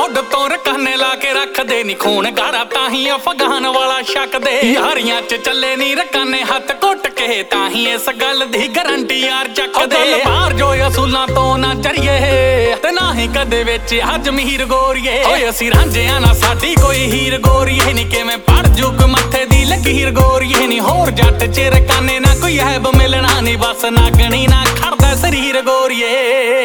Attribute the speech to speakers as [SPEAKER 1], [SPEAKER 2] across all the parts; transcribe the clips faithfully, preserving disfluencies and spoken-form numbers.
[SPEAKER 1] ਮੁੱਢ ਤੋਂ ਰਕਾਨੇ ਲਾ ਕੇ ਰੱਖਦੇ ਨੀ ਖੂਨ ਗਾਰਾ ਤਾਂ ਹੀ ਅਫਗਾਨ ਵਾਲਾ ਛਕਦੇ ਯਾਰੀਆਂ ਚ ਚੱਲੇ ਨੀ ਰਕਾਨੇ ਹੱਥ ਘੁੱਟ ਕੇ ਤਾਂ ਹੀ ਇਸ ਗੱਲ ਦੀ ਗਰੰਟੀ ਯਾਰ ਚੱਕਦੇ ਬਾਹਰ ਜੋ ਅਸੂਲਾਂ ਤੋਂ ਨਾ ਚਰੀਏ ਤੇ ਨਾ ਹੀ ਕਦੇ ਵਿੱਚ ਆ ਜ਼ਮੀਰ ਗੋਰੀਏ ਓਏ ਅਸੀਂ ਰਾਂਝਿਆਂ ਨਾ ਸਾਡੀ ਕੋਈ ਹੀਰ ਗੋਰੀਏ ਨੀ ਕਿਵੇਂ ਪੜ ਜੁਗ ਮੱਥੇ ਦੀ ਲਕੀਰ ਗੋਰੀਏ ਨੀ ਹੋਰ ਜੱਟ ਚ ਰਕਾਨੇ ਨਾ ਕੋਈ ਐਬ ਮਿਲਣਾ ਨੀ ਬਸ ਨਾਗਣੀ ਨਾ ਖੜਦਾ ਸਰੀਰ ਗੋਰੀਏ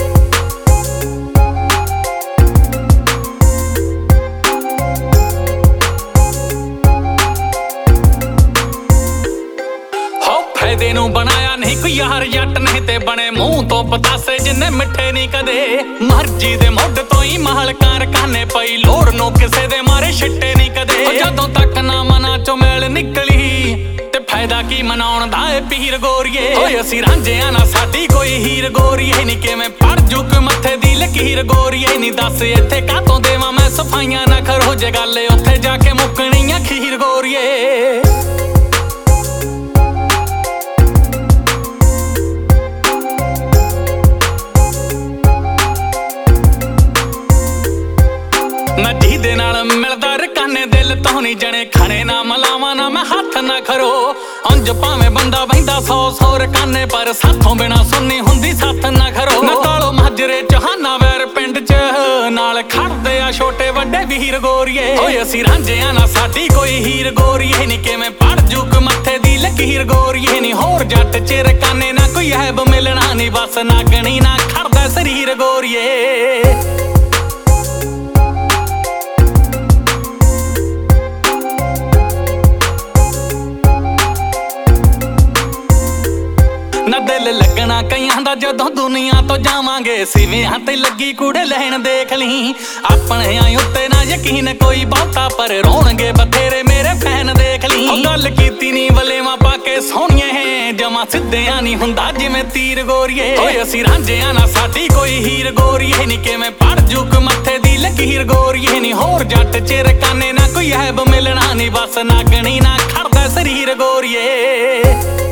[SPEAKER 1] ਫਾਇਦੇ ਨੂੰ ਬਣਾਇਆ ਨਹੀਂ ਕੋਈ ਯਾਰ ਜੱਟ ਨਹੀਂ ਤੇ ਬਣੇ ਮੂੰਹ ਤੋਂ ਪਤਾਸੇ ਜਿੰਨੇ ਮਿੱਠੇ ਨਹੀਂ ਕਦੇ ਮਰਜੀ ਦੇ ਮੁੱਢ ਤੋਂ ਹੀ ਮਹਲ ਕਾਰ ਕਾਨੇ ਪਈ ਲੋੜ ਨੂੰ ਕਿਸੇ ਦੇ ਮਾਰੇ ਛਿੱਟੇ ਨਹੀਂ ਕਦੇ ਜਦੋਂ ਤੱਕ ਨਾ ਮਨਾਂ ਚੋਂ ਮੈਲ ਨਿਕਲੀ ਤੇ ਫਾਇਦਾ ਕੀ ਮਨਾਉਣ ਦਾ ਏ ਪੀਰ ਗੋਰੀਏ ਓਏ ਅਸੀਂ ਰਾਂਝਿਆਂ ਨਾ ਸਾਡੀ ਕੋਈ ਹੀਰ ਗੋਰੀਏ ਨੀ ਕਿਵੇਂ ਪੜ ਜੁਗ ਮੱਥੇ ਦੀ ਲਕੀਰ ਗੋਰੀਏ ਨੀ ਦੱਸ ਇੱਥੇ ਕਾਹਤੋਂ ਦੇਵਾਂ ਮੈਂ ਸਫਾਈਆਂ ਨਾ ਕਰੋ ਜੇ ਗੱਲ ਉੱਥੇ ਜਾ ਕੇ ਮੁੱਕਣੀ ਆ ਖੀਰ ਗੋਰੀਏ ਨਾ ਜਿਹਦੇ ਨਾਲ ਮਿਲਦਾ ਰਕਾਨੇ ਦਿਲ ਤੋਂ ਨੀ ਜਣੇ ਖਣੇ ਨਾ ਮਲਾਵਾ ਨਾ ਮੈਂ ਹੱਥ ਨਾ ਖਰੋ ਅੰਜ ਭਾਵੇਂ ਬੰਦਾ ਬਹਿੰਦਾ ਸੌ ਸੌ ਰਕਾਨੇ ਪਰ ਸਾਥੋਂ ਬਿਨਾ ਸੁਣਨੀ ਹੁੰਦੀ ਸੱਥ ਨਾ ਖਰੋ ਨਾ ਤਾਲੋ ਮਾਜਰੇ ਚਹਾਨਾ ਵੈਰ ਪਿੰਡ ਚ ਨਾਲ ਖੜਦੇ ਆ ਛੋਟੇ ਵੱਡੇ ਵੀਰ ਗੋਰੀਏ ਓਏ ਅਸੀਂ ਰਾਂਝਿਆਂ ਨਾ ਸਾਡੀ ਕੋਈ ਹੀਰ ਗੋਰੀਏ ਨੀ ਕਿਵੇਂ ਪੜ ਜੁਗ ਮੱਥੇ ਦੀ ਲਕੀਰ ਗੋਰੀਏ ਨੀ ਹੋਰ ਜੱਟ ਚ ਰਕਾਨੇ ਨਾ ਕੋਈ ਐਬ ਮਿਲਣਾ ਨੀ ਬਸ ਨਾਗਣੀ ਨਾ ਖੜਦਾ ਸਰੀਰ ਗੋਰੀਏ ਨਾ ਦਿਲ ਲੱਗਣਾ ਕਈਆਂ ਦਾ ਜਦੋਂ ਦੁਨੀਆ ਤੋਂ ਜਾਵਾਂਗੇ ਸਿਵਿਆਂ ਤੇ ਲੱਗੀ ਕੁੜੇ ਲੈਣ ਦੇਖ ਲਈ ਆਪਣੇ ਆਂ ਉੱਤੇ ਨਾ ਯਕੀਨ ਕੋਈ ਬਹੁਤਾ ਪਰ ਰੋਣਗੇ ਬਥੇਰੇ ਮੇਰੇ ਫੈਨ ਦੇਖ ਲਈ ਉਹ ਗੱਲ ਕੀਤੀ ਨੀ ਵਲੇਵਾਂ ਪਾ ਕੇ ਸੋਹਣੀਏ ਜਮਾ ਸਿੱਧਿਆਂ ਨਹੀਂ ਹੁੰਦਾ ਜਿਵੇਂ ਤੀਰ ਗੋਰੀਏ ਓਏ ਅਸੀਂ ਰਾਂਝਿਆਂ ਨਾ ਸਾਡੀ ਕੋਈ ਹੀਰ ਗੋਰੀਏ ਨੀ ਕਿਵੇਂ ਪੜ ਜੁਗ ਮੱਥੇ ਦੀ ਲਕੀਰ ਗੋਰੀਏ ਨੀ ਹੋਰ ਜੱਟ ਚ ਰਕਾਨੇ ਨਾ ਕੋਈ ਐਬ ਮਿਲਣਾ ਨੀ ਬਸ ਨਾਗਣੀ ਨਾ ਖੜਦਾ ਸਰੀਰ ਗੋਰੀਏ